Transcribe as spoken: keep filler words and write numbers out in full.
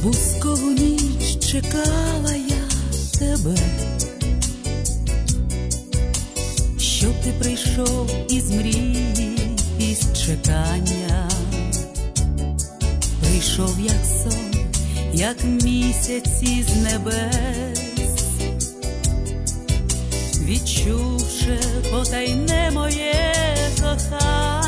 Бузкову ніч чекала я тебе, щоб ти прийшов із мрії, із чекання. Прийшов як сон, як місяць із небес, відчувши потайне моє кохання.